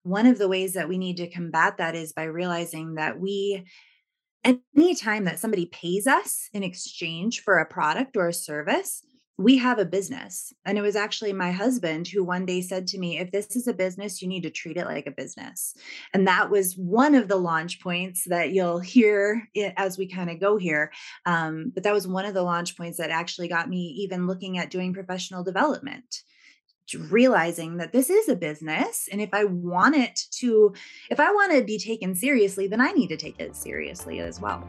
one of the ways that we need to combat that is by realizing that any time that somebody pays us in exchange for a product or a service, we have a business. And it was actually my husband who one day said to me, if this is a business, you need to treat it like a business. And that was one of the launch points that you'll hear as we kind of go here. But that was one of the launch points that actually got me even looking at doing professional development, realizing that this is a business. And if I want to be taken seriously, then I need to take it seriously as well.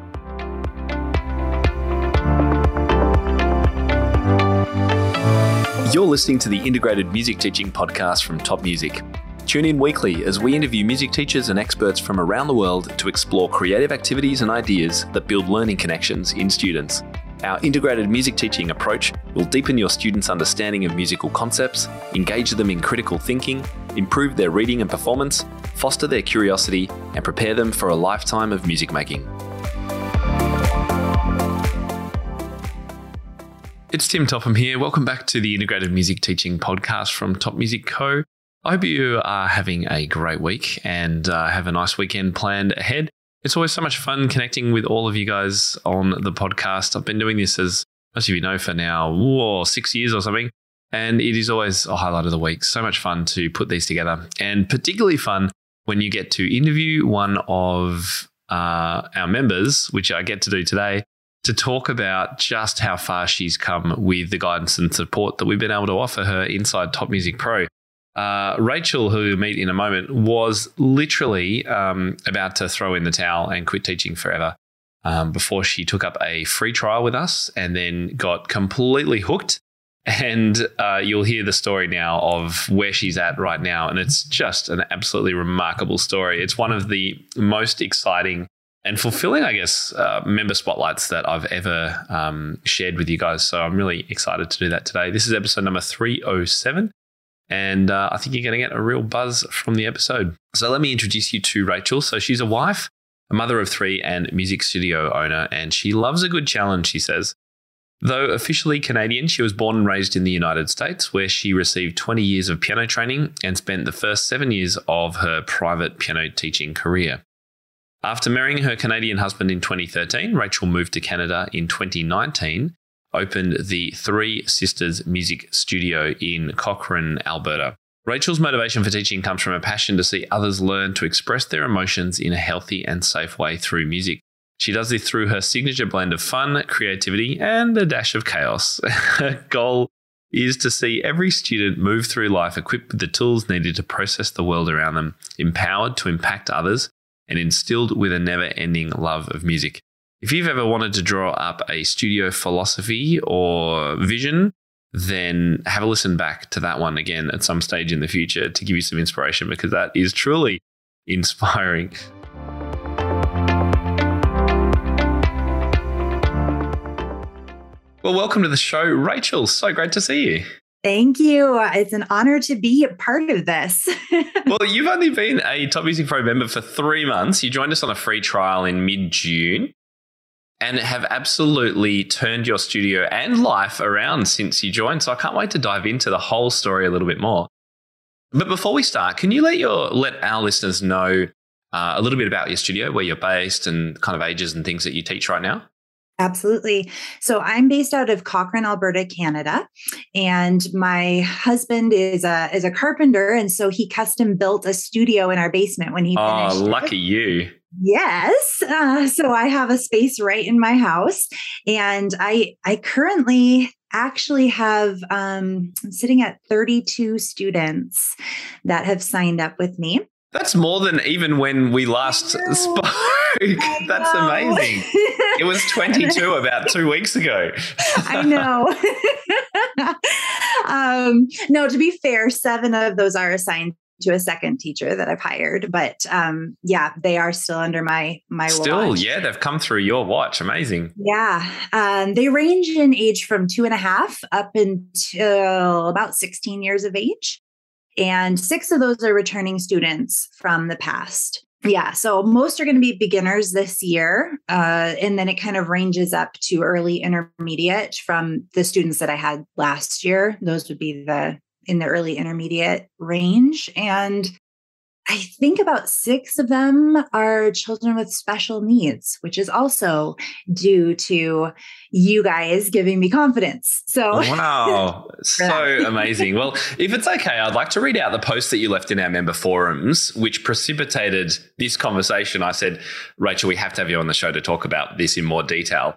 You're listening to the Integrated Music Teaching Podcast from Top Music. Tune in weekly as we interview music teachers and experts from around the world to explore creative activities and ideas that build learning connections in students. Our integrated music teaching approach will deepen your students' understanding of musical concepts, engage them in critical thinking, improve their reading and performance, foster their curiosity, and prepare them for a lifetime of music making. It's Tim Topham here. Welcome back to the Integrated Music Teaching Podcast from Top Music Co. I hope you are having a great week and have a nice weekend planned ahead. It's always so much fun connecting with all of you guys on the podcast. I've been doing this, as most of you know, for now 6 years or something, and it is always a highlight of the week. So much fun to put these together, and particularly fun when you get to interview one of our members, which I get to do today, to talk about just how far she's come with the guidance and support that we've been able to offer her inside Top Music Pro. Rachel, who we'll meet in a moment, was literally about to throw in the towel and quit teaching forever before she took up a free trial with us and then got completely hooked. And you'll hear the story now of where she's at right now. And it's just an absolutely remarkable story. It's one of the most exciting and fulfilling, I guess, member spotlights that I've ever shared with you guys. So I'm really excited to do that today. This is episode number 307. And I think you're going to get a real buzz from the episode. So let me introduce you to Rachel. So she's a wife, a mother of three, and music studio owner. And she loves a good challenge, she says. Though officially Canadian, she was born and raised in the United States, where she received 20 years of piano training and spent the first 7 years of her private piano teaching career. After marrying her Canadian husband in 2013, Rachel moved to Canada in 2019, opened the Three Sisters Music Studio in Cochrane, Alberta. Rachel's motivation for teaching comes from a passion to see others learn to express their emotions in a healthy and safe way through music. She does this through her signature blend of fun, creativity, and a dash of chaos. Her goal is to see every student move through life equipped with the tools needed to process the world around them, empowered to impact others, and instilled with a never-ending love of music. If you've ever wanted to draw up a studio philosophy or vision, then have a listen back to that one again at some stage in the future to give you some inspiration, because that is truly inspiring. Well, welcome to the show, Rachel. So great to see you. Thank you. It's an honor to be a part of this. Well, you've only been a Top Music Pro member for 3 months. You joined us on a free trial in mid-June and have absolutely turned your studio and life around since you joined. So I can't wait to dive into the whole story a little bit more. But before we start, can you let our listeners know a little bit about your studio, where you're based, and kind of ages and things that you teach right now? Absolutely. So I'm based out of Cochrane, Alberta, Canada, and my husband is a carpenter, and so he custom built a studio in our basement when he finished. Oh, lucky you. Yes. So I have a space right in my house, and I currently actually have sitting at 32 students that have signed up with me. That's more than even when we last spoke. That's amazing. It was 22 about 2 weeks ago. I know. No, to be fair, 7 of those are assigned to a second teacher that I've hired. But they are still under my watch. Yeah, they've come through your watch. Amazing. Yeah. They range in age from 2.5 up until about 16 years of age. And 6 of those are returning students from the past. Yeah. So most are going to be beginners this year. And then it kind of ranges up to early intermediate from the students that I had last year. Those would be in the early intermediate range. And I think about 6 of them are children with special needs, which is also due to you guys giving me confidence. So, wow, so amazing. Well, if it's okay, I'd like to read out the post that you left in our member forums, which precipitated this conversation. I said, Rachel, we have to have you on the show to talk about this in more detail.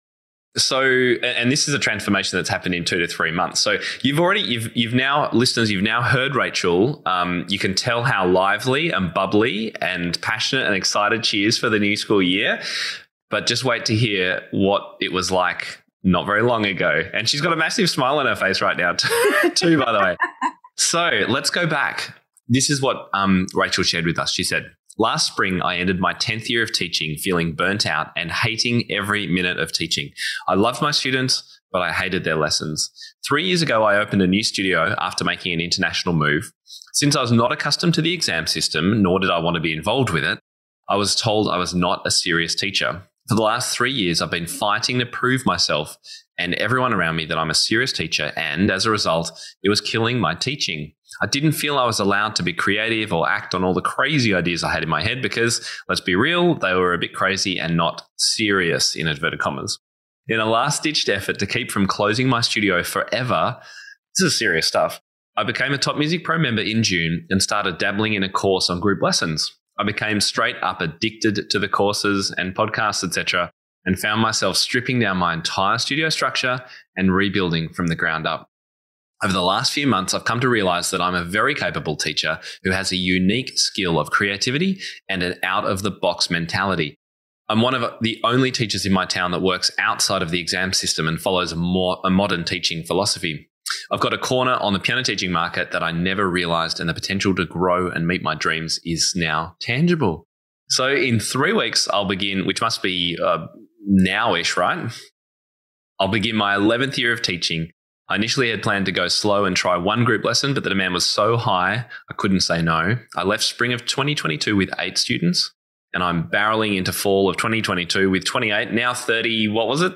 So, and this is a transformation that's happened in 2 to 3 months. So you've now, listeners, you've now heard Rachel. You can tell how lively and bubbly and passionate and excited she is for the new school year. But just wait to hear what it was like not very long ago. And she's got a massive smile on her face right now too, by the way. So let's go back. This is what Rachel shared with us. She said, last spring, I ended my 10th year of teaching feeling burnt out and hating every minute of teaching. I loved my students, but I hated their lessons. 3 years ago, I opened a new studio after making an international move. Since I was not accustomed to the exam system, nor did I want to be involved with it, I was told I was not a serious teacher. For the last 3 years, I've been fighting to prove myself and everyone around me that I'm a serious teacher, and as a result, it was killing my teaching. I didn't feel I was allowed to be creative or act on all the crazy ideas I had in my head because, let's be real, they were a bit crazy and not serious, in inverted commas. In a last-ditched effort to keep from closing my studio forever, this is serious stuff, I became a Top Music Pro member in June and started dabbling in a course on group lessons. I became straight up addicted to the courses and podcasts, etc., and found myself stripping down my entire studio structure and rebuilding from the ground up. Over the last few months, I've come to realize that I'm a very capable teacher who has a unique skill of creativity and an out-of-the-box mentality. I'm one of the only teachers in my town that works outside of the exam system and follows a modern teaching philosophy. I've got a corner on the piano teaching market that I never realized, and the potential to grow and meet my dreams is now tangible. So in 3 weeks, I'll begin, which must be now-ish, right? I'll begin my 11th year of teaching. I initially had planned to go slow and try 1 group lesson, but the demand was so high, I couldn't say no. I left spring of 2022 with 8 students, and I'm barreling into fall of 2022 with 28, now 30, what was it?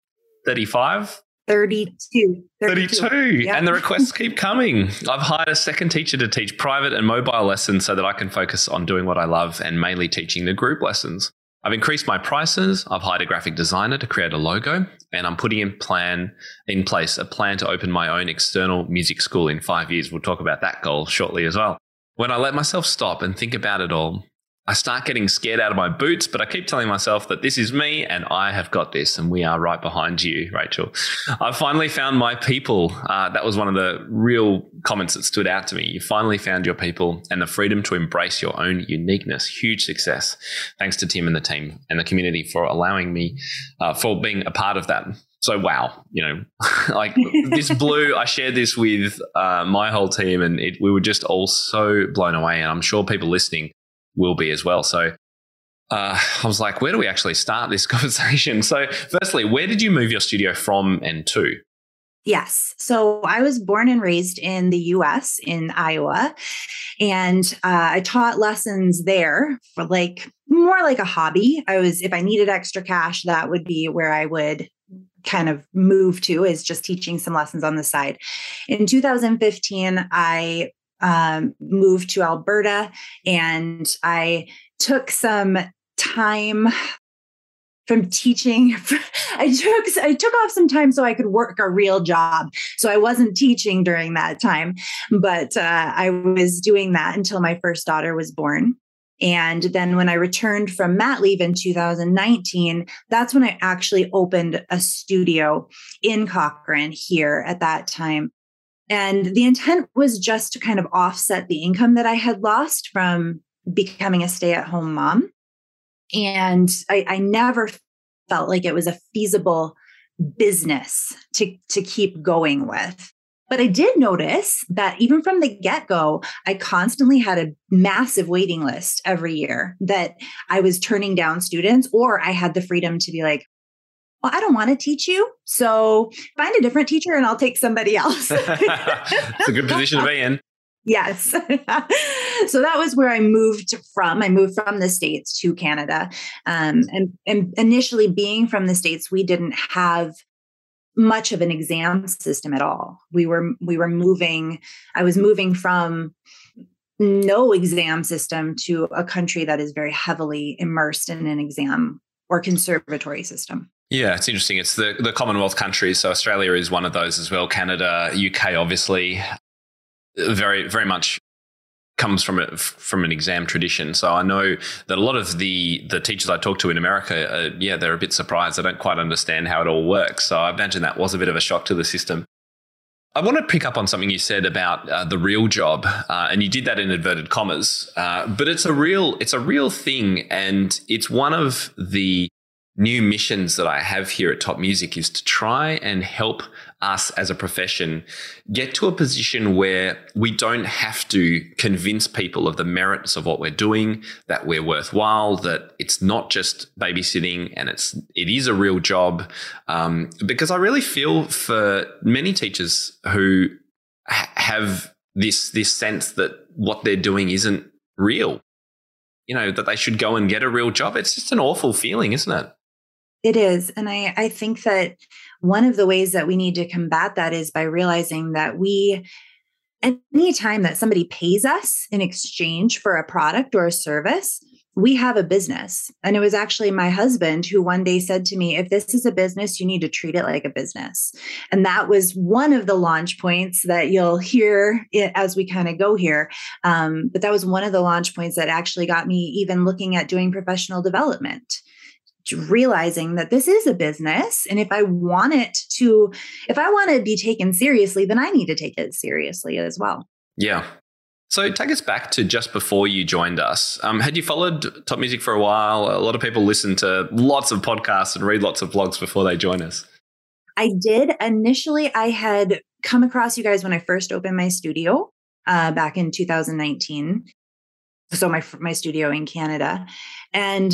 35? 32. 32. Yep. And the requests keep coming. I've hired a second teacher to teach private and mobile lessons so that I can focus on doing what I love and mainly teaching the group lessons. I've increased my prices. I've hired a graphic designer to create a logo, and I'm putting in place a plan to open my own external music school in 5 years. We'll talk about that goal shortly as well. When I let myself stop and think about it all, I start getting scared out of my boots, but I keep telling myself that this is me and I have got this, and we are right behind you, Rachel. I finally found my people. That was one of the real comments that stood out to me. You finally found your people and the freedom to embrace your own uniqueness. Huge success. Thanks to Tim and the team and the community for allowing me, for being a part of that. So, wow, like this blew, I shared this with my whole team, and we were just all so blown away, and I'm sure people listening will be as well. So I was like, where do we actually start this conversation? So firstly, where did you move your studio from and to? Yes. So I was born and raised in the US, in Iowa, and I taught lessons there for more like a hobby. If I needed extra cash, that would be where I would kind of move to, is just teaching some lessons on the side. In 2015, I moved to Alberta, and I took some time from teaching. I took off some time so I could work a real job. So I wasn't teaching during that time, but I was doing that until my first daughter was born. And then when I returned from mat leave in 2019, that's when I actually opened a studio in Cochrane here at that time. And the intent was just to kind of offset the income that I had lost from becoming a stay-at-home mom. And I never felt like it was a feasible business to keep going with. But I did notice that even from the get-go, I constantly had a massive waiting list every year that I was turning down students, or I had the freedom to be like, well, I don't want to teach you, so find a different teacher and I'll take somebody else. It's a good position to be in. Yes. So that was where I moved from. I moved from the States to Canada. And initially, being from the States, we didn't have much of an exam system at all. I was moving from no exam system to a country that is very heavily immersed in an exam or conservatory system. Yeah, it's interesting. It's the Commonwealth countries. So Australia is one of those as well. Canada, UK, obviously, very, very much comes from an exam tradition. So I know that a lot of the teachers I talk to in America, they're a bit surprised. They don't quite understand how it all works. So I imagine that was a bit of a shock to the system. I want to pick up on something you said about the real job, and you did that in inverted commas. But it's a real thing, and it's one of the new missions that I have here at Top Music is to try and help us as a profession get to a position where we don't have to convince people of the merits of what we're doing, that we're worthwhile, that it's not just babysitting and it is a real job. Because I really feel for many teachers who have this sense that what they're doing isn't real, that they should go and get a real job. It's just an awful feeling, isn't it? It is. And I think that one of the ways that we need to combat that is by realizing that any time that somebody pays us in exchange for a product or a service, we have a business. And it was actually my husband who one day said to me, if this is a business, you need to treat it like a business. And that was one of the launch points that you'll hear as we kind of go here. But that was one of the launch points that actually got me even looking at doing professional development, realizing that this is a business. And if I want to be taken seriously, then I need to take it seriously as well. Yeah. So take us back to just before you joined us. Had you followed Top Music for a while? A lot of people listen to lots of podcasts and read lots of blogs before they join us. I did. Initially, I had come across you guys when I first opened my studio back in 2019. So my studio in Canada. And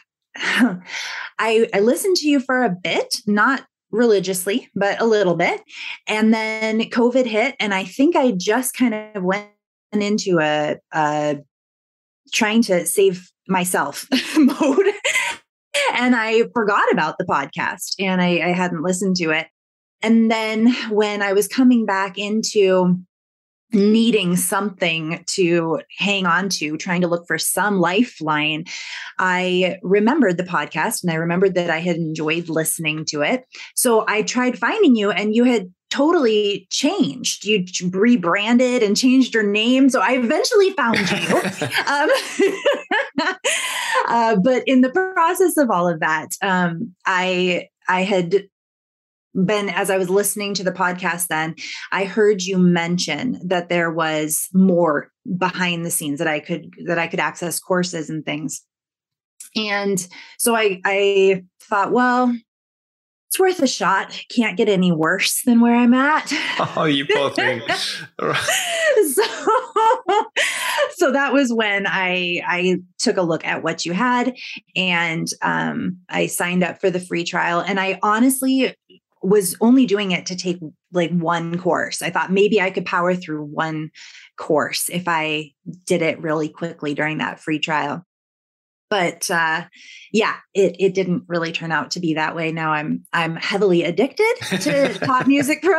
I listened to you for a bit, not religiously, but a little bit. And then COVID hit. And I think I just kind of went into a trying to save myself mode. And I forgot about the podcast and I hadn't listened to it. And then when I was coming back into needing something to hang on to, trying to look for some lifeline, I remembered the podcast and I remembered that I had enjoyed listening to it. So I tried finding you and you had totally changed. You rebranded and changed your name. So I eventually found you. But in the process of all of that, I had been, as I was listening to the podcast, then I heard you mention that there was more behind the scenes that I could access courses and things. And so I thought, well, it's worth a shot. Can't get any worse than where I'm at. Oh, you poor thing. So that was when I took a look at what you had and I signed up for the free trial. And I honestly was only doing it to take like one course. I thought maybe I could power through one course if I did it really quickly during that free trial. But it didn't really turn out to be that way. Now I'm heavily addicted to Top Music Pro.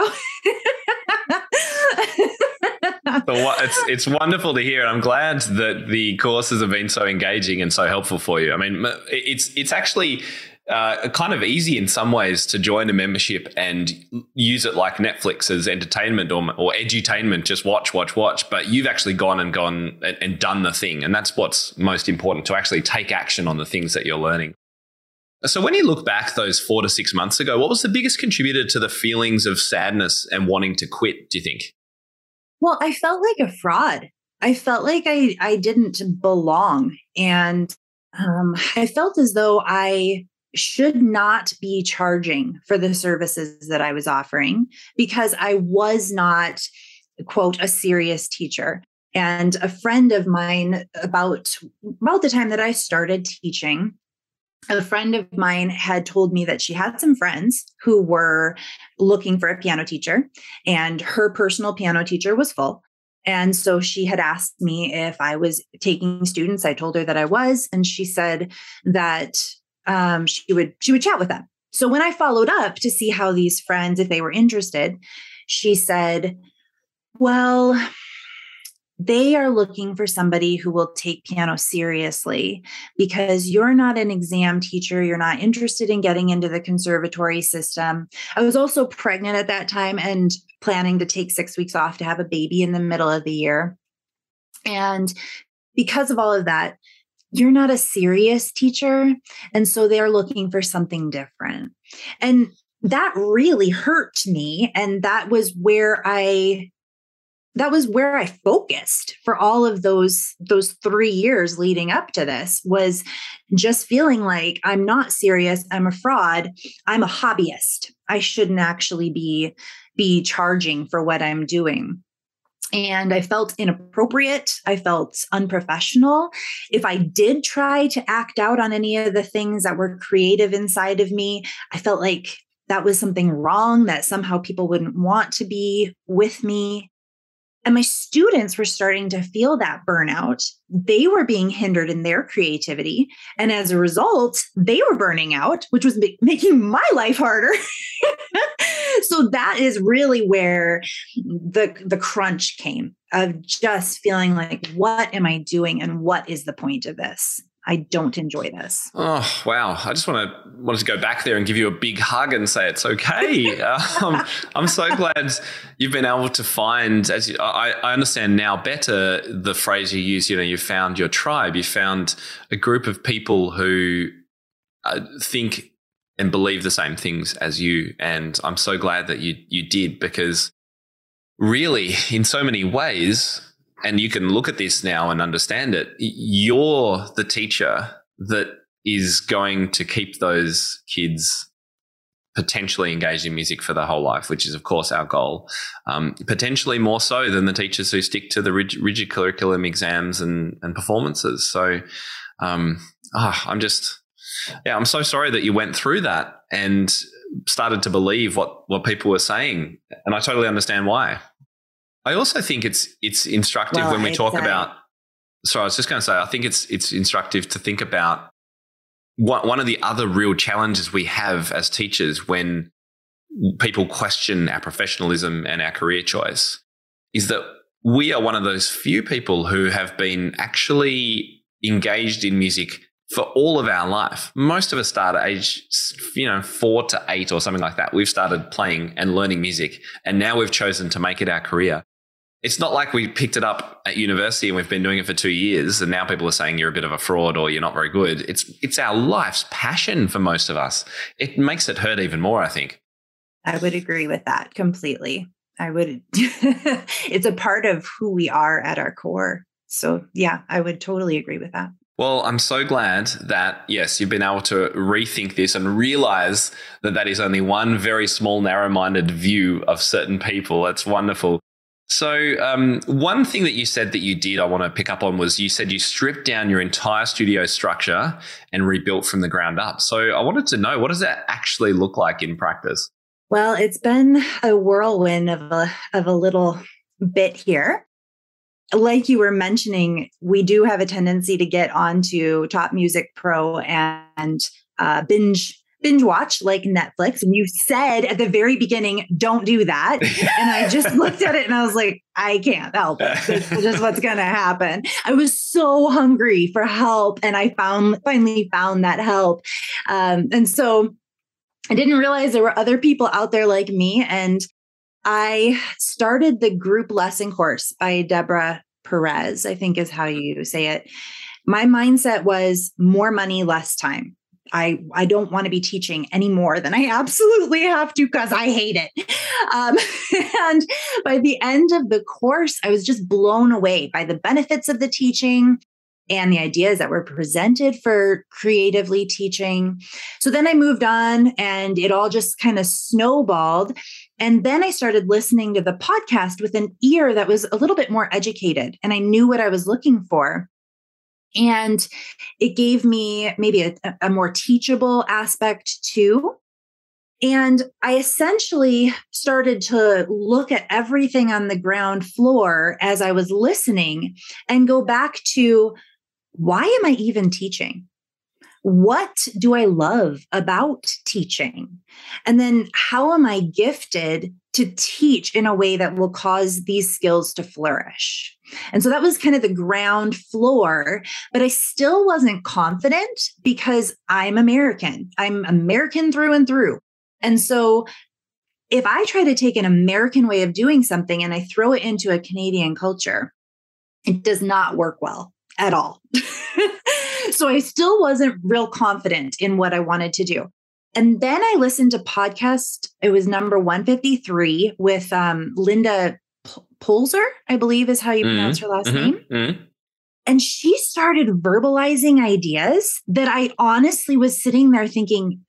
It's wonderful to hear. I'm glad that the courses have been so engaging and so helpful for you. I mean, it's actually kind of easy in some ways to join a membership and use it like Netflix as entertainment or edutainment, just watch. But you've actually gone and done the thing. And that's what's most important, to actually take action on the things that you're learning. So when you look back those 4 to 6 months ago, what was the biggest contributor to the feelings of sadness and wanting to quit, do you think? Well, I felt like a fraud. I felt like I didn't belong. And I felt as though I should not be charging for the services that I was offering because I was not, quote, a serious teacher. And a friend of mine, about the time that I started teaching, a friend of mine had told me that she had some friends who were looking for a piano teacher and her personal piano teacher was full. And so she had asked me if I was taking students. I told her that I was, and she said that she would chat with them. So when I followed up to see how these friends, if they were interested, she said, well, they are looking for somebody who will take piano seriously because you're not an exam teacher. You're not interested in getting into the conservatory system. I was also pregnant at that time and planning to take 6 weeks off to have a baby in the middle of the year. And because of all of that, you're not a serious teacher. And so they're looking for something different. And that really hurt me. And that was where I focused for all of those 3 years leading up to this, was just feeling like I'm not serious. I'm a fraud. I'm a hobbyist. I shouldn't actually be charging for what I'm doing. And I felt inappropriate. I felt unprofessional. If I did try to act out on any of the things that were creative inside of me, I felt like that was something wrong, that somehow people wouldn't want to be with me. And my students were starting to feel that burnout. They were being hindered in their creativity. And as a result, they were burning out, which was making my life harder. So that is really where the crunch came, of just feeling like, what am I doing? And what is the point of this? I don't enjoy this. Oh, wow. I just wanted to go back there and give you a big hug and say it's okay. I'm so glad you've been able to find, I understand now better the phrase you use, you found your tribe. You found a group of people who think and believe the same things as you. And I'm so glad that you did, because really, in so many ways, and you can look at this now and understand it, you're the teacher that is going to keep those kids potentially engaged in music for their whole life, which is, of course, our goal. Potentially more so than the teachers who stick to the rigid curriculum, exams and performances. So I'm so sorry that you went through that and started to believe what people were saying. And I totally understand why. I also think it's instructive when we talk about. Sorry, I was just going to say, I think it's instructive to think about one of the other real challenges we have as teachers when people question our professionalism and our career choice is that we are one of those few people who have been actually engaged in music for all of our life. Most of us start at age, 4 to 8 or something like that. We've started playing and learning music, and now we've chosen to make it our career. It's not like we picked it up at university and we've been doing it for 2 years and now people are saying you're a bit of a fraud or you're not very good. It's our life's passion for most of us. It makes it hurt even more, I think. I would agree with that completely. It's a part of who we are at our core. So yeah, I would totally agree with that. Well, I'm so glad that, yes, you've been able to rethink this and realize that is only one very small, narrow-minded view of certain people. That's wonderful. So one thing that you said that you did, I want to pick up on, was you said you stripped down your entire studio structure and rebuilt from the ground up. So I wanted to know, what does that actually look like in practice? Well, it's been a whirlwind of a little bit here. Like you were mentioning, we do have a tendency to get onto Top Music Pro and binge watch like Netflix. And you said at the very beginning, don't do that. And I just looked at it and I was like, I can't help it. This is just what's going to happen. I was so hungry for help. And I finally found that help. And so I didn't realize there were other people out there like me. And I started the group lesson course by Deborah Perez, I think is how you say it. My mindset was more money, less time. I don't want to be teaching any more than I absolutely have to because I hate it. And by the end of the course, I was just blown away by the benefits of the teaching and the ideas that were presented for creatively teaching. So then I moved on and it all just kind of snowballed. And then I started listening to the podcast with an ear that was a little bit more educated, and I knew what I was looking for. And it gave me maybe a more teachable aspect too. And I essentially started to look at everything on the ground floor as I was listening and go back to, why am I even teaching? what do I love about teaching? And then how am I gifted to teach in a way that will cause these skills to flourish? And so that was kind of the ground floor, but I still wasn't confident because I'm American. I'm American through and through. And so if I try to take an American way of doing something and I throw it into a Canadian culture, it does not work well at all. So I still wasn't real confident in what I wanted to do. And then I listened to podcast. It was number 153 with Linda Polzer, I believe is how you pronounce her last name. And she started verbalizing ideas that I honestly was sitting there thinking,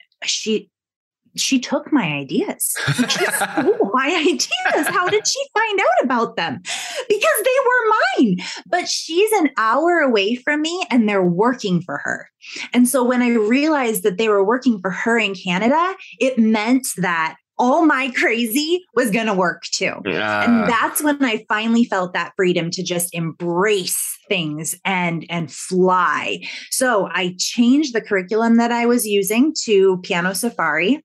she took my ideas. She stole my ideas. How did she find out about them? Because they were mine. But she's an hour away from me and they're working for her. And so when I realized that they were working for her in Canada, it meant that all my crazy was going to work too. And that's when I finally felt that freedom to just embrace things and fly. So I changed the curriculum that I was using to Piano Safari.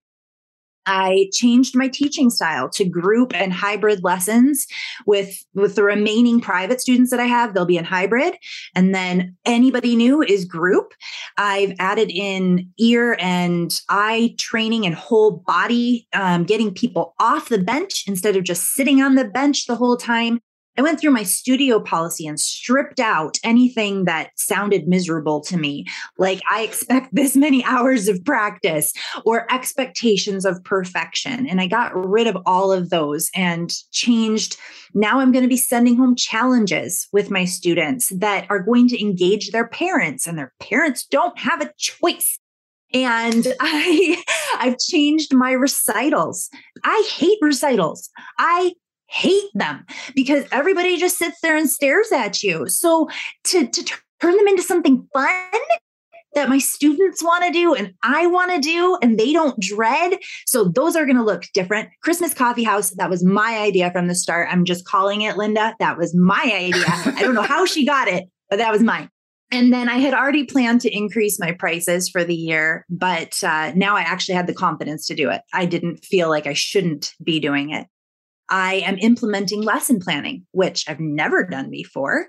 I changed my teaching style to group and hybrid lessons with the remaining private students that I have. They'll be in hybrid. And then anybody new is group. I've added in ear and eye training and whole body, getting people off the bench instead of just sitting on the bench the whole time. I went through my studio policy and stripped out anything that sounded miserable to me. Like I expect this many hours of practice or expectations of perfection. And I got rid of all of those and changed. Now I'm going to be sending home challenges with my students that are going to engage their parents, and their parents don't have a choice. And I've changed my recitals. I hate recitals. I hate them because everybody just sits there and stares at you. So to turn them into something fun that my students want to do and I want to do and they don't dread. So those are going to look different. Christmas Coffee House, that was my idea from the start. I'm just calling it Linda. That was my idea. I don't know how she got it, but that was mine. And then I had already planned to increase my prices for the year, but now I actually had the confidence to do it. I didn't feel like I shouldn't be doing it. I am implementing lesson planning, which I've never done before.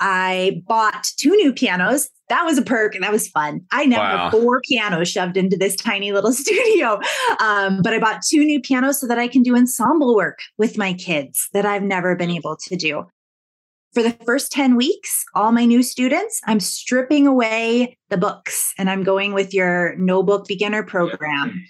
I bought 2 new pianos. That was a perk and that was fun. I now have 4 pianos shoved into this tiny little studio. But I bought 2 new pianos so that I can do ensemble work with my kids that I've never been able to do. For the first 10 weeks, all my new students, I'm stripping away the books and I'm going with your no book beginner program.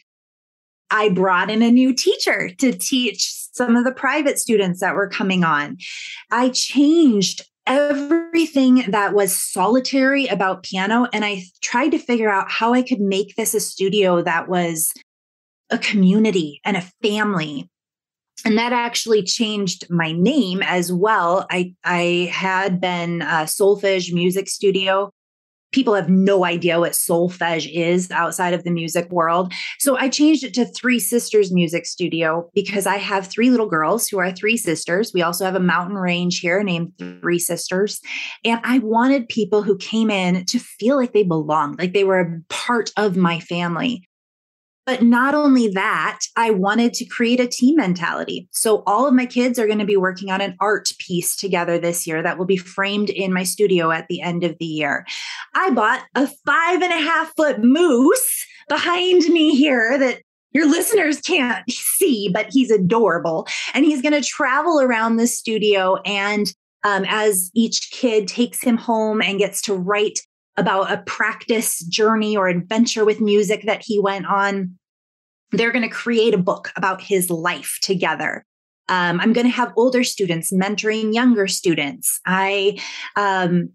I brought in a new teacher to teach some of the private students that were coming on. I changed everything that was solitary about piano, and I tried to figure out how I could make this a studio that was a community and a family. And that actually changed my name as well. I had been a Solfège Music Studio. People have no idea what solfège is outside of the music world. So I changed it to 3 Sisters Music Studio because I have 3 little girls who are 3 sisters. We also have a mountain range here named 3 Sisters. And I wanted people who came in to feel like they belonged, like they were a part of my family. But not only that, I wanted to create a team mentality. So all of my kids are going to be working on an art piece together this year that will be framed in my studio at the end of the year. I bought a 5.5-foot moose behind me here that your listeners can't see, but he's adorable. And he's going to travel around the studio. And as each kid takes him home and gets to write about a practice journey or adventure with music that he went on, they're going to create a book about his life together. I'm going to have older students mentoring younger students. I'm sorry.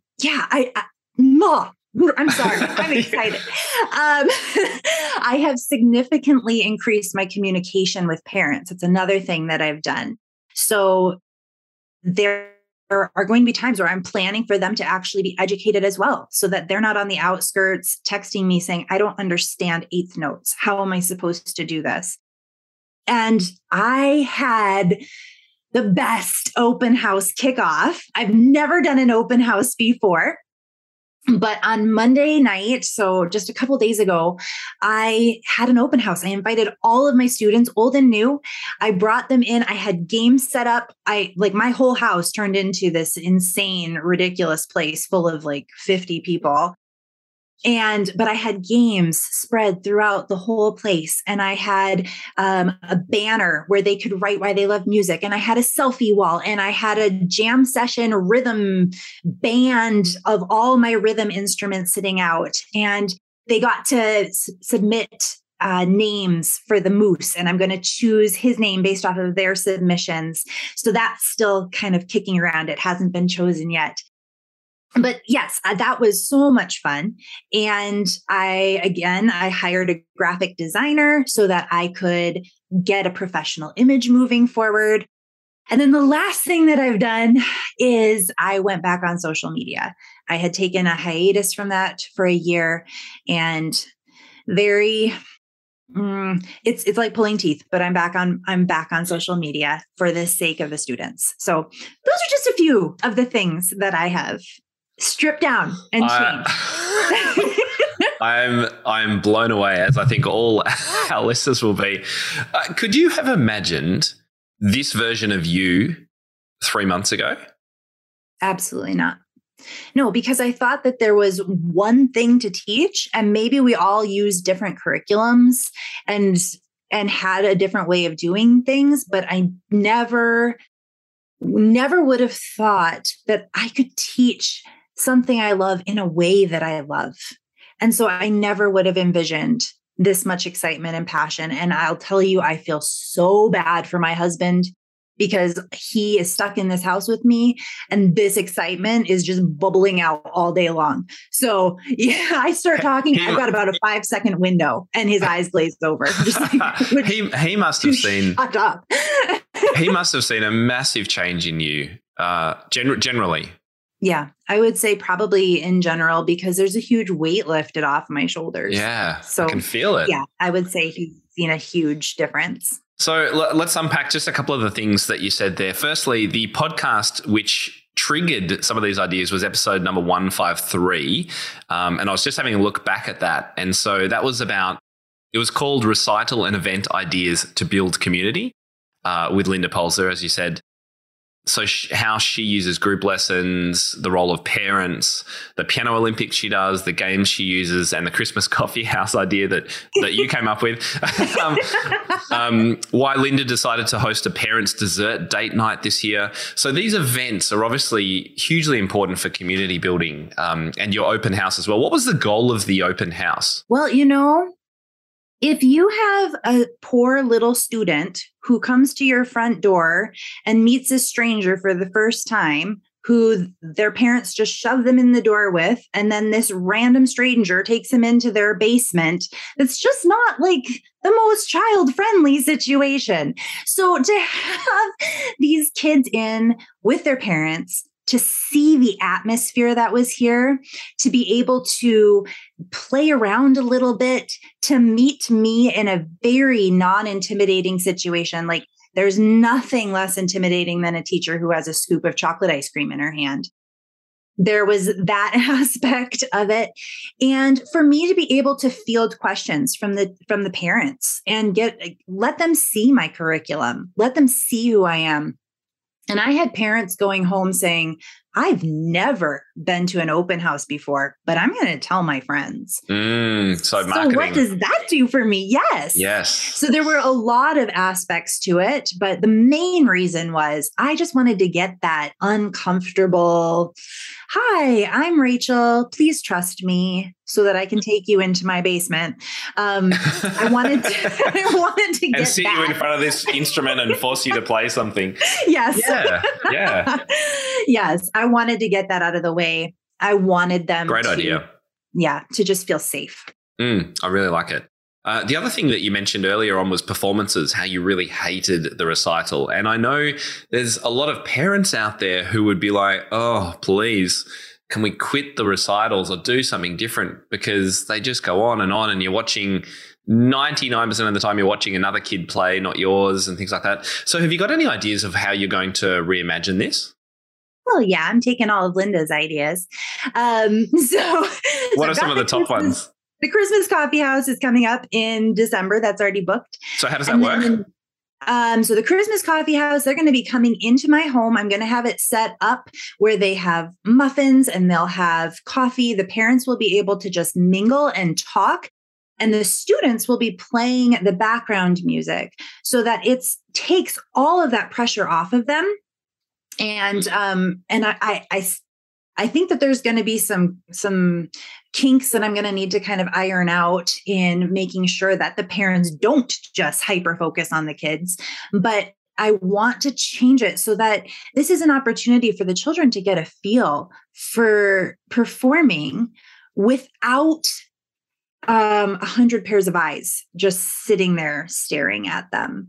I'm excited. I have significantly increased my communication with parents. It's another thing that I've done. So there are going to be times where I'm planning for them to actually be educated as well, so that they're not on the outskirts texting me saying, I don't understand eighth notes. How am I supposed to do this? And I had the best open house kickoff. I've never done an open house before. But on Monday night, so just a couple days ago, I had an open house. I invited all of my students, old and new. I brought them in. I had games set up. My whole house turned into this insane, ridiculous place full of like 50 people. But I had games spread throughout the whole place. And I had a banner where they could write why they love music. And I had a selfie wall, and I had a jam session rhythm band of all my rhythm instruments sitting out. And they got to submit names for the moose, and I'm going to choose his name based off of their submissions. So that's still kind of kicking around. It hasn't been chosen yet. But yes, that was so much fun. And I hired a graphic designer so that I could get a professional image moving forward. And then the last thing that I've done is I went back on social media. I had taken a hiatus from that for a year, and it's like pulling teeth, but I'm back on social media for the sake of the students. So those are just a few of the things that I have stripped down and changed. I'm blown away, as I think all our listeners will be. Could you have imagined this version of you 3 months ago? Absolutely not. No, because I thought that there was one thing to teach, and maybe we all use different curriculums and had a different way of doing things, but I never would have thought that I could teach something I love in a way that I love. And so I never would have envisioned this much excitement and passion. And I'll tell you, I feel so bad for my husband because he is stuck in this house with me, and this excitement is just bubbling out all day long. So yeah, I start talking, I've got about a 5-second window, and his eyes glazed over. Just like, he must have seen, shut up. He must have seen a massive change in you, generally. Yeah, I would say probably in general, because there's a huge weight lifted off my shoulders. Yeah, so I can feel it. Yeah, I would say he's seen a huge difference. So let's unpack just a couple of the things that you said there. Firstly, the podcast which triggered some of these ideas was episode number 153. And I was just having a look back at that. And so that was it was called Recital and Event Ideas to Build Community with Linda Polzer, as you said. So how she uses group lessons, the role of parents, the piano Olympics she does, the games she uses, and the Christmas coffee house idea that you came up with. Why Linda decided to host a parents' dessert date night this year. So these events are obviously hugely important for community building, and your open house as well. What was the goal of the open house? Well, if you have a poor little student who comes to your front door and meets a stranger for the first time, who their parents just shove them in the door with, and then this random stranger takes them into their basement, that's just not like the most child-friendly situation. So to have these kids in with their parents, to see the atmosphere that was here, to be able to play around a little bit, to meet me in a very non-intimidating situation. Like, there's nothing less intimidating than a teacher who has a scoop of chocolate ice cream in her hand. There was that aspect of it. And for me to be able to field questions from the parents and let them see my curriculum, let them see who I am. And I had parents going home saying, I've never been to an open house before, but I'm going to tell my friends. So marketing. What does that do for me? Yes. Yes. So there were a lot of aspects to it, but the main reason was I just wanted to get that uncomfortable, hi, I'm Rachel, please trust me so that I can take you into my basement. I wanted to get and sit you in front of this instrument and force you to play something. Yes. Yeah. Yes. I wanted to get that out of the way. I wanted them Great idea. Yeah. To just feel safe. I really like it. The other thing that you mentioned earlier on was performances, how you really hated the recital. And I know there's a lot of parents out there who would be like, oh, please, can we quit the recitals or do something different? Because they just go on, and you're watching 99% of the time you're watching another kid play, not yours, and things like that. So have you got any ideas of how you're going to reimagine this? well, yeah, I'm taking all of Linda's ideas. What are some of the top ones? The Christmas Coffee House is coming up in December. That's already booked. So how does that work? So the Christmas Coffee House, they're going to be coming into my home. I'm going to have it set up where they have muffins and they'll have coffee. The parents will be able to just mingle and talk. And the students will be playing the background music so that it takes all of that pressure off of them. And I think that there's going to be some kinks that I'm going to need to kind of iron out in making sure that the parents don't just hyper focus on the kids, but I want to change it so that this is an opportunity for the children to get a feel for performing without 100 pairs of eyes just sitting there staring at them.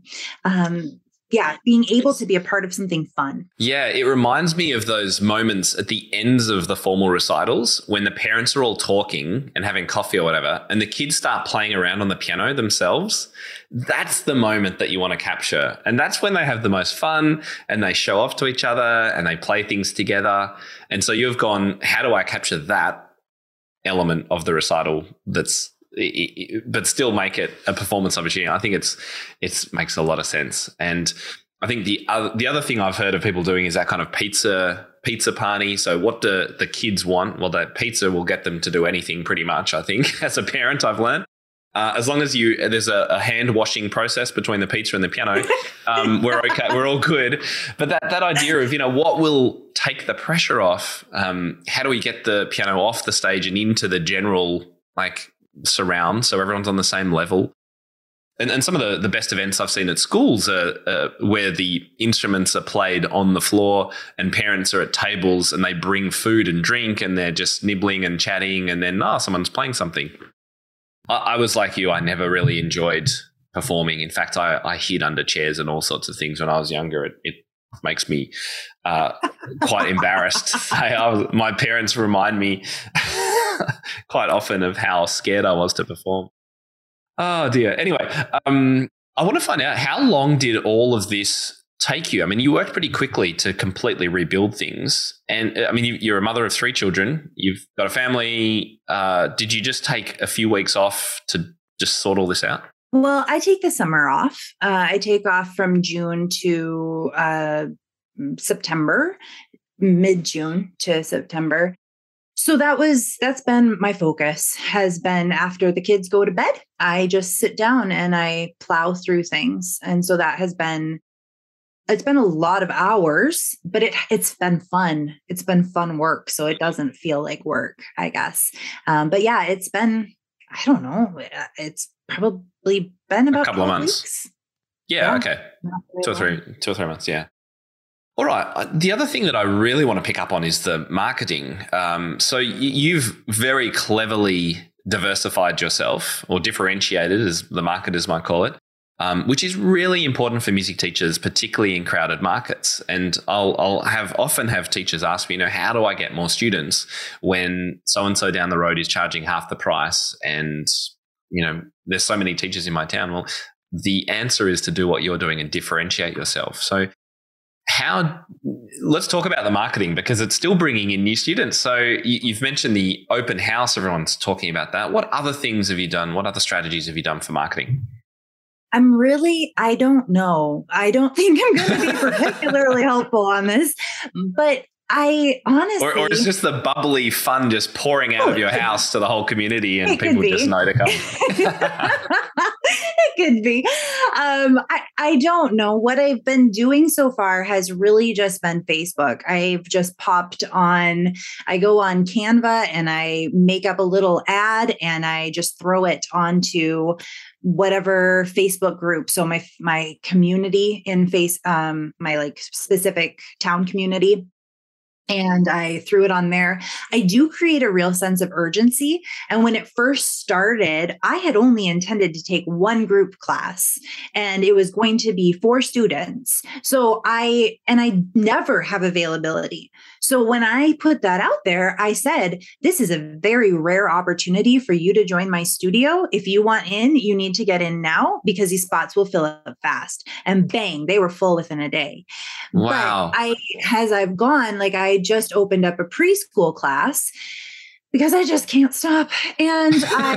Being able to be a part of something fun. Yeah, it reminds me of those moments at the ends of the formal recitals when the parents are all talking and having coffee or whatever, and the kids start playing around on the piano themselves. That's the moment that you want to capture. And that's when they have the most fun and they show off to each other and they play things together. And so you've gone, how do I capture that element of the recital but still make it a performance opportunity? I think it makes a lot of sense. And I think the other thing I've heard of people doing is that kind of pizza party. So what do the kids want? Well, that pizza will get them to do anything pretty much, I think, as a parent I've learned. As long as there's a hand washing process between the pizza and the piano, we're okay. We're all good. But that idea of, what will take the pressure off? How do we get the piano off the stage and into the general surround so everyone's on the same level? And some of the best events I've seen at schools are where the instruments are played on the floor and parents are at tables and they bring food and drink and they're just nibbling and chatting and then someone's playing something. I was like you. I never really enjoyed performing. In fact, I hid under chairs and all sorts of things when I was younger. It makes me quite embarrassed. My parents remind me quite often of how scared I was to perform. Oh, dear. Anyway, I want to find out, how long did all of this take you? I mean, you worked pretty quickly to completely rebuild things. And I mean, you're a mother of 3 children. You've got a family. Did you just take a few weeks off to just sort all this out? Well, I take the summer off. I take off from June to September, mid-June to September. So that's been my focus, has been after the kids go to bed, I just sit down and I plow through things. And so it's been a lot of hours, but it's been fun. It's been fun work. So it doesn't feel like work, I guess. But yeah, it's been, I don't know, it's probably been about a couple of months. Weeks. Yeah. Okay. 2 or 3 months. Yeah. All right. The other thing that I really want to pick up on is the marketing. So you've very cleverly diversified yourself, or differentiated, as the marketers might call it, which is really important for music teachers, particularly in crowded markets. And I'll often have teachers ask me, how do I get more students when so-and-so down the road is charging half the price and, there's so many teachers in my town? Well, the answer is to do what you're doing and differentiate yourself. So let's talk about the marketing, because it's still bringing in new students. So you've mentioned the open house. Everyone's talking about that. What other things have you done? What other strategies have you done for marketing? I don't know. I don't think I'm going to be particularly helpful on this, but I honestly... Or it's just the bubbly fun just pouring out of your house to the whole community and people just know to come. It could be. I don't know. What I've been doing so far has really just been Facebook. I've just I go on Canva and I make up a little ad and I just throw it onto whatever Facebook group. So my community in my specific town community. And I threw it on there. I do create a real sense of urgency. And when it first started, I had only intended to take one group class and it was going to be 4 students. So I never have availability. So when I put that out there, I said, this is a very rare opportunity for you to join my studio. If you want in, you need to get in now because these spots will fill up fast. And bang, they were full within a day. Wow. But as I've gone, I I just opened up a preschool class because I just can't stop. And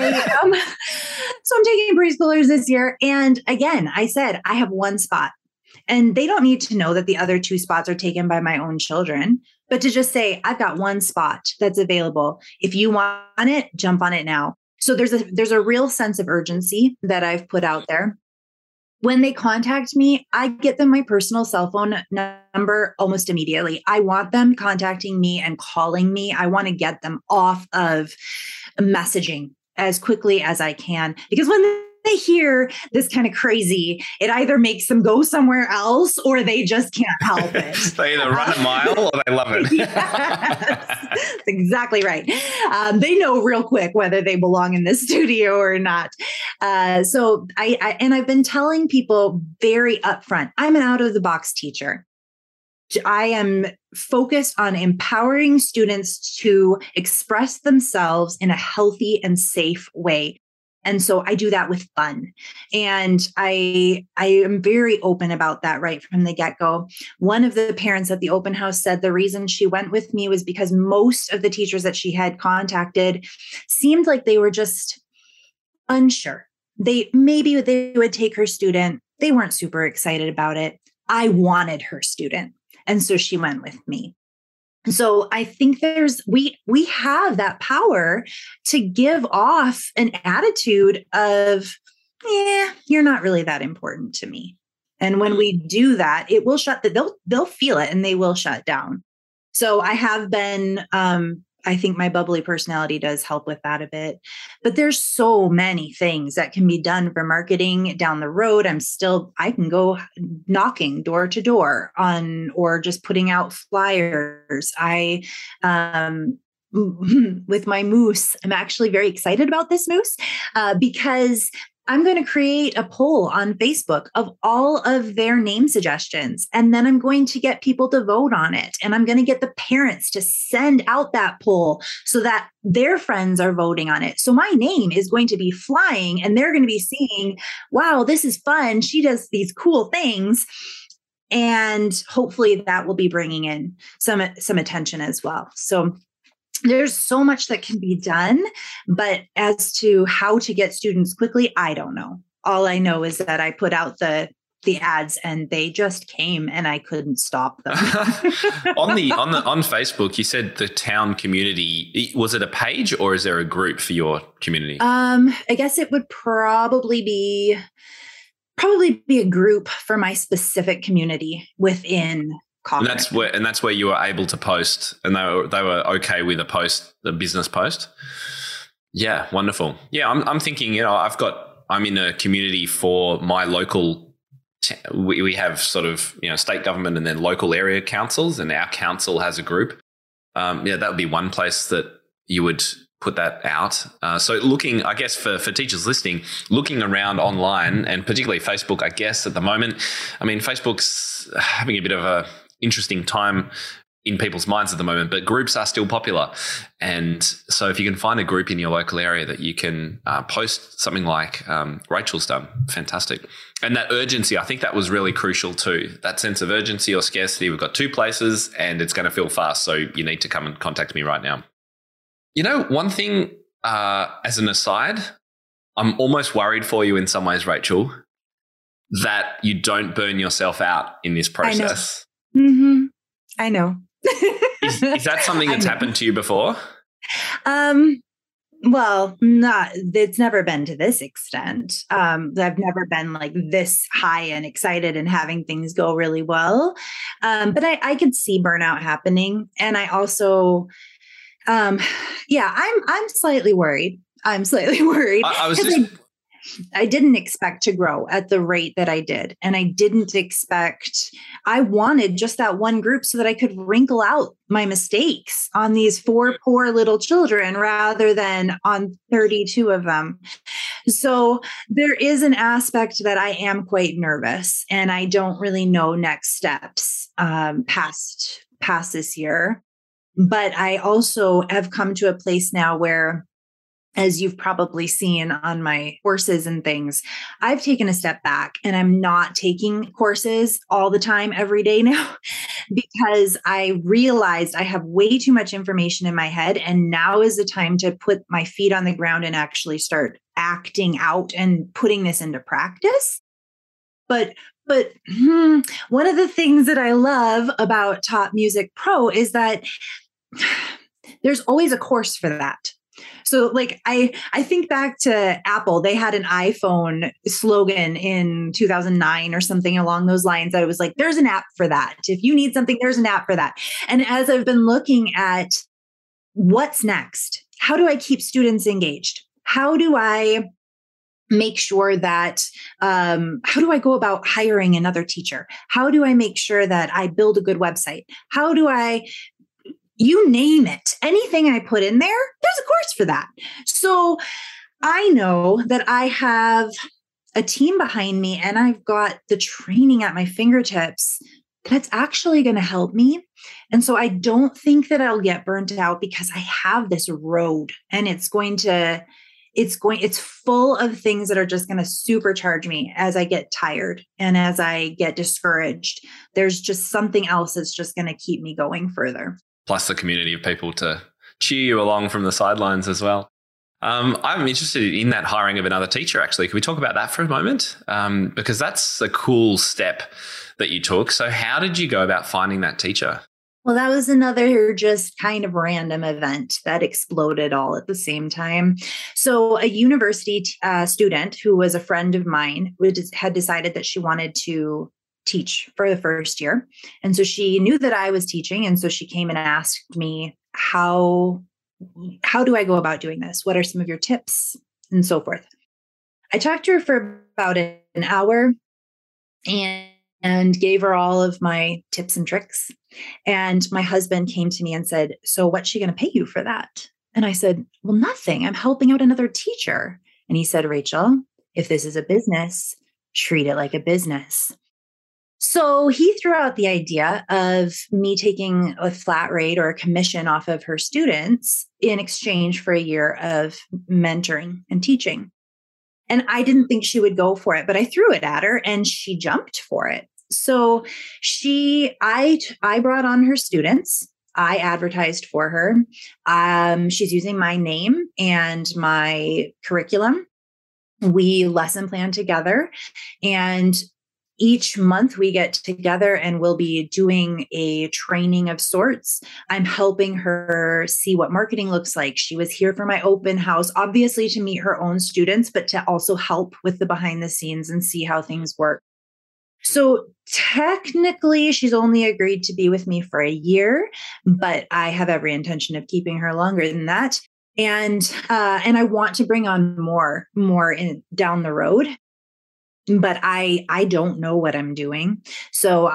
so I'm taking preschoolers this year. And again, I said, I have one spot and they don't need to know that the other 2 spots are taken by my own children, but to just say, I've got one spot that's available. If you want it, jump on it now. So there's a real sense of urgency that I've put out there. When they contact me, I get them my personal cell phone number almost immediately. I want them contacting me and calling me. I want to get them off of messaging as quickly as I can, because when they hear this kind of crazy, it either makes them go somewhere else or they just can't help it. They either run a mile or they love it. Yes, that's exactly right. They know real quick whether they belong in this studio or not. So I've been telling people very upfront, I'm an out of the box teacher. I am focused on empowering students to express themselves in a healthy and safe way. And so I do that with fun. And I am very open about that right from the get-go. One of the parents at the open house said the reason she went with me was because most of the teachers that she had contacted seemed like they were just unsure. Maybe they would take her student. They weren't super excited about it. I wanted her student. And so she went with me. So I think we have that power to give off an attitude of, you're not really that important to me. And when we do that, it will they'll feel it and they will shut down. So I have been, I think my bubbly personality does help with that a bit, but there's so many things that can be done for marketing down the road. I can go knocking door to door or just putting out flyers. With my moose, I'm actually very excited about this moose because I'm going to create a poll on Facebook of all of their name suggestions. And then I'm going to get people to vote on it. And I'm going to get the parents to send out that poll so that their friends are voting on it. So my name is going to be flying and they're going to be seeing, wow, this is fun. She does these cool things. And hopefully that will be bringing in some attention as well. So there's so much that can be done, but as to how to get students quickly, I don't know. All I know is that I put out the ads and they just came and I couldn't stop them. on Facebook, you said the town community. Was it a page or is there a group for your community? I guess it would probably be a group for my specific community within Cochrane. And that's where you were able to post, and they were okay with the business post. Yeah, wonderful. Yeah, I'm thinking, I'm in a community for my local. We have sort of state government and then local area councils, and our council has a group. That would be one place that you would put that out. So looking, I guess for teachers listening, looking around online and particularly Facebook, I guess at the moment, Facebook's having a bit of a interesting time in people's minds at the moment, but groups are still popular. And so if you can find a group in your local area that you can post something like Rachel's done, fantastic. And that urgency, I think that was really crucial too. That sense of urgency or scarcity. We've got 2 places and it's going to fill fast. So you need to come and contact me right now. One thing as an aside, I'm almost worried for you in some ways, Rachel, that you don't burn yourself out in this process. I know. Is that something that's happened to you before? Well, it's never been to this extent. I've never been like this high and excited and having things go really well. But I could see burnout happening. And I also, I'm slightly worried. I was just... I didn't expect to grow at the rate that I did. And I wanted just that one group so that I could wrinkle out my mistakes on these 4 poor little children rather than on 32 of them. So there is an aspect that I am quite nervous and I don't really know next steps past this year. But I also have come to a place now where as you've probably seen on my courses and things, I've taken a step back and I'm not taking courses all the time every day now because I realized I have way too much information in my head. And now is the time to put my feet on the ground and actually start acting out and putting this into practice. But one of the things that I love about Top Music Pro is that there's always a course for that. So like I think back to Apple, they had an iPhone slogan in 2009 or something along those lines that it was like, there's an app for that. If you need something, there's an app for that. And as I've been looking at what's next, how do I keep students engaged? How do I make sure that, how do I go about hiring another teacher? How do I make sure that I build a good website? How do you name it, anything I put in there, there's a course for that. So I know that I have a team behind me and I've got the training at my fingertips that's actually going to help me. And so I don't think that I'll get burnt out because I have this road and it's full of things that are just going to supercharge me as I get tired and as I get discouraged. There's just something else that's just going to keep me going further. Plus the community of people to cheer you along from the sidelines as well. I'm interested in that hiring of another teacher, actually. Can we talk about that for a moment? Because that's a cool step that you took. So how did you go about finding that teacher? Well, that was another just kind of random event that exploded all at the same time. So a university student who was a friend of mine had decided that she wanted to teach for the first year. And so she knew that I was teaching. And so she came and asked me, how do I go about doing this? What are some of your tips and so forth? I talked to her for about an hour and gave her all of my tips and tricks. And my husband came to me and said, so what's she going to pay you for that? And I said, well, nothing. I'm helping out another teacher. And he said, Rachel, if this is a business, treat it like a business. So he threw out the idea of me taking a flat rate or a commission off of her students in exchange for a year of mentoring and teaching. And I didn't think she would go for it, but I threw it at her and she jumped for it. So I brought on her students. I advertised for her. She's using my name and my curriculum. We lesson plan together, and each month we get together and we'll be doing a training of sorts. I'm helping her see what marketing looks like. She was here for my open house, obviously to meet her own students, but to also help with the behind the scenes and see how things work. So technically she's only agreed to be with me for a year, but I have every intention of keeping her longer than that. And I want to bring on more down the road. But I don't know what I'm doing. So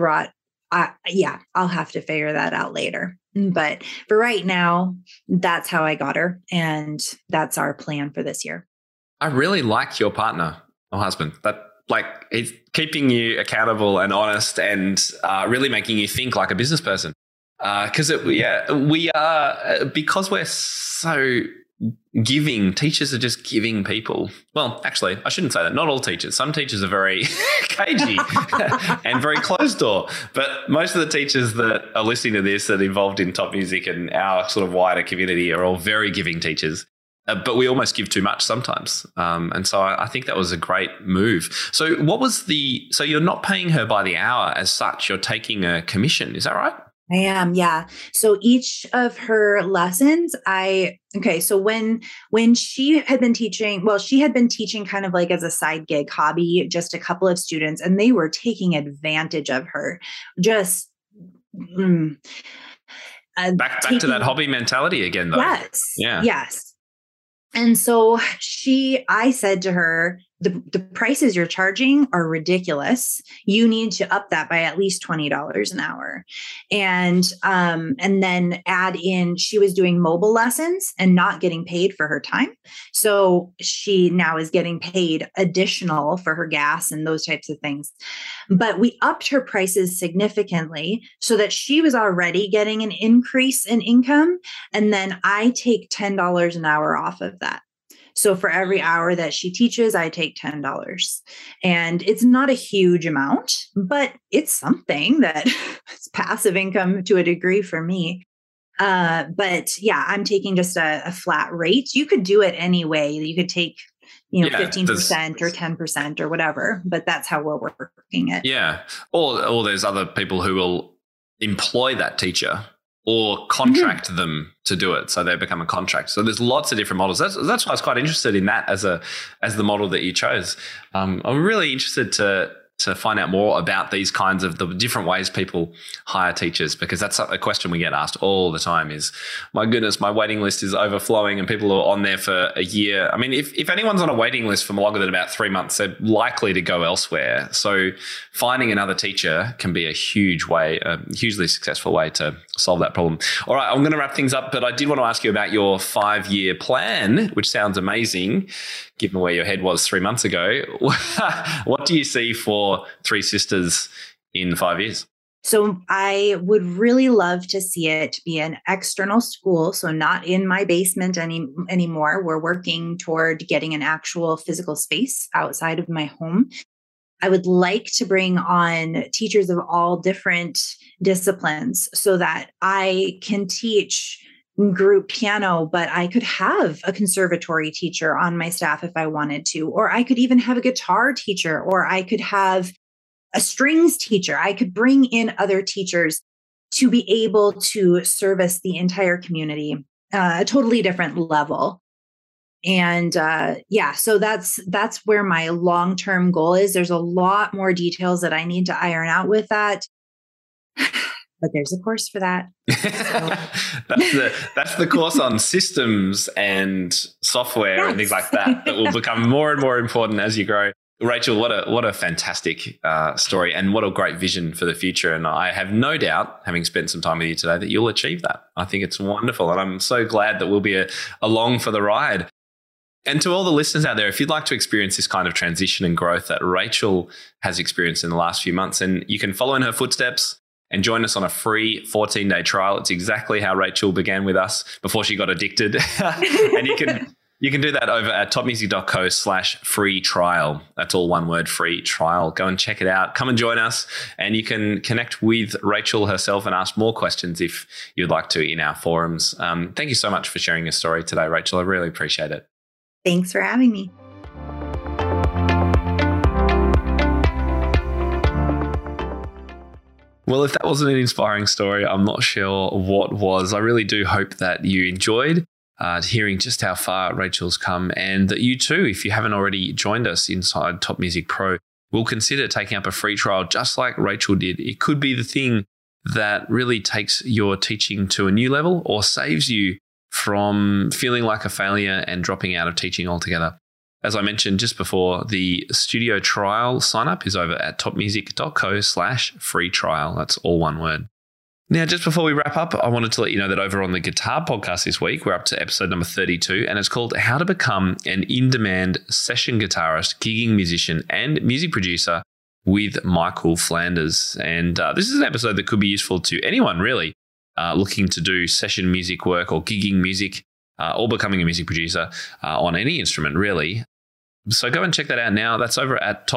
I'll have to figure that out later. But for right now, that's how I got her. And that's our plan for this year. I really like your partner or husband. That it's keeping you accountable and honest and really making you think like a business person. Because we are, because we're so giving, teachers are just giving people. Well, actually, I shouldn't say that. Not all teachers. Some teachers are very cagey and very closed door. But most of the teachers that are listening to this that are involved in Top Music and our sort of wider community are all very giving teachers. But we almost give too much sometimes. And so I think that was a great move. So so you're not paying her by the hour as such. You're taking a commission. Is that right? I am. Yeah. So each of her lessons, so when she had been teaching, she had been teaching kind of like as a side gig hobby, just a couple of students, and they were taking advantage of her. Just back to that hobby mentality again, though. Yes. Yeah. Yes. And so I said to her, the prices you're charging are ridiculous. You need to up that by at least $20 an hour. And then add in, she was doing mobile lessons and not getting paid for her time. So she now is getting paid additional for her gas and those types of things. But we upped her prices significantly so that she was already getting an increase in income. And then I take $10 an hour off of that. So for every hour that she teaches, I take $10. And it's not a huge amount, but it's something that it's passive income to a degree for me. But yeah, I'm taking just a flat rate. You could do it any way. You could take, 15% or 10% or whatever, but that's how we're working it. Yeah. Or there's other people who will employ that teacher or contract them to do it, so they become a contract. So there's lots of different models. That's why I was quite interested in that as the model that you chose. I'm really interested to find out more about these kinds of the different ways people hire teachers, because that's a question we get asked all the time is, my goodness, my waiting list is overflowing and people are on there for a year. I mean, if anyone's on a waiting list for longer than about 3 months, they're likely to go elsewhere. So finding another teacher can be a hugely successful way to solve that problem. All right, I'm going to wrap things up, but I did want to ask you about your 5-year plan, which sounds amazing, given where your head was 3 months ago. What do you see for Three Sisters in 5 years? So I would really love to see it be an external school, so not in my basement anymore. We're working toward getting an actual physical space outside of my home. I would like to bring on teachers of all different disciplines so that I can teach group piano, but I could have a conservatory teacher on my staff if I wanted to, or I could even have a guitar teacher, or I could have a strings teacher. I could bring in other teachers to be able to service the entire community, a totally different level. And so that's where my long-term goal is. There's a lot more details that I need to iron out with that. But there's a course for that. So. that's the course on systems and software and things like that will become more and more important as you grow. Rachel, what a fantastic story, and what a great vision for the future. And I have no doubt, having spent some time with you today, that you'll achieve that. I think it's wonderful, and I'm so glad that we'll be along for the ride. And to all the listeners out there, if you'd like to experience this kind of transition and growth that Rachel has experienced in the last few months, and you can follow in her footsteps and join us on a free 14-day trial. It's exactly how Rachel began with us before she got addicted. And you can do that over at topmusic.co/free trial. That's all one word, free trial. Go and check it out. Come and join us, and you can connect with Rachel herself and ask more questions if you'd like to in our forums. Thank you so much for sharing your story today, Rachel. I really appreciate it. Thanks for having me. Well, if that wasn't an inspiring story, I'm not sure what was. I really do hope that you enjoyed hearing just how far Rachel's come, and that you too, if you haven't already joined us inside Top Music Pro, will consider taking up a free trial just like Rachel did. It could be the thing that really takes your teaching to a new level or saves you from feeling like a failure and dropping out of teaching altogether. As I mentioned just before, the studio trial sign up is over at topmusic.co/free trial. That's all one word. Now, just before we wrap up, I wanted to let you know that over on the Guitar Podcast this week, we're up to episode number 32, and it's called How to Become an In-Demand Session Guitarist, Gigging Musician, and Music Producer with Michael Flanders. And this is an episode that could be useful to anyone, really, looking to do session music work or gigging music or becoming a music producer on any instrument, really. So go and check that out now. That's over at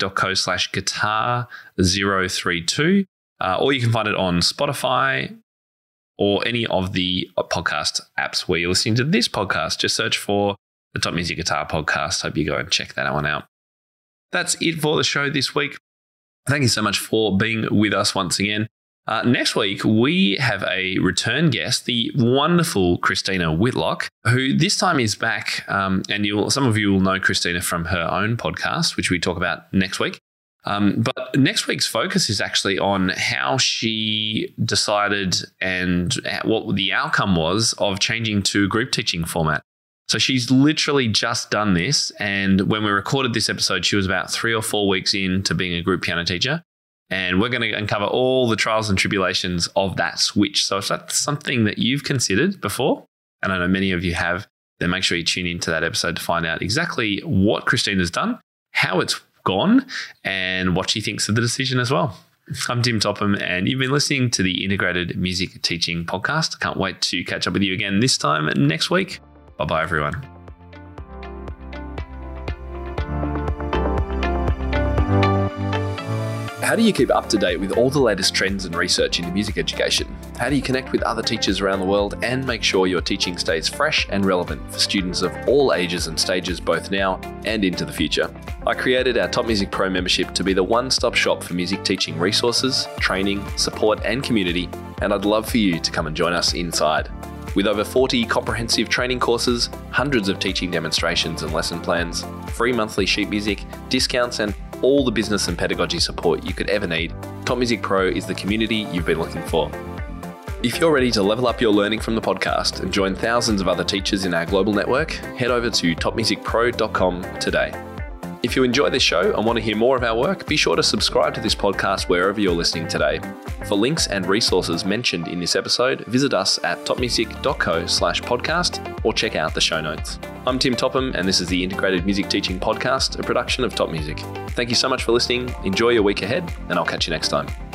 topmusic.co/guitar032. Or you can find it on Spotify or any of the podcast apps where you're listening to this podcast. Just search for the Top Music Guitar Podcast. Hope you go and check that one out. That's it for the show this week. Thank you so much for being with us once again. Next week, we have a return guest, the wonderful Christina Whitlock, who this time is back. And some of you will know Christina from her own podcast, which we talk about next week. But next week's focus is actually on how she decided and what the outcome was of changing to group teaching format. So she's literally just done this. And when we recorded this episode, she was about 3 or 4 weeks into being a group piano teacher. And we're going to uncover all the trials and tribulations of that switch. So if that's something that you've considered before, and I know many of you have, then make sure you tune into that episode to find out exactly what Christina's done, how it's gone, and what she thinks of the decision as well. I'm Tim Topham, and you've been listening to the Integrated Music Teaching Podcast. I can't wait to catch up with you again this time next week. Bye-bye, everyone. How do you keep up to date with all the latest trends and research into music education? How do you connect with other teachers around the world and make sure your teaching stays fresh and relevant for students of all ages and stages, both now and into the future? I created our Top Music Pro membership to be the one-stop shop for music teaching resources, training, support, and community, and I'd love for you to come and join us inside. With over 40 comprehensive training courses, hundreds of teaching demonstrations and lesson plans, free monthly sheet music, discounts, and all the business and pedagogy support you could ever need, Top Music Pro is the community you've been looking for. If you're ready to level up your learning from the podcast and join thousands of other teachers in our global network, head over to topmusicpro.com today. If you enjoy this show and want to hear more of our work, be sure to subscribe to this podcast wherever you're listening today. For links and resources mentioned in this episode, visit us at topmusic.co/podcast or check out the show notes. I'm Tim Topham, and this is the Integrated Music Teaching Podcast, a production of Top Music. Thank you so much for listening. Enjoy your week ahead, and I'll catch you next time.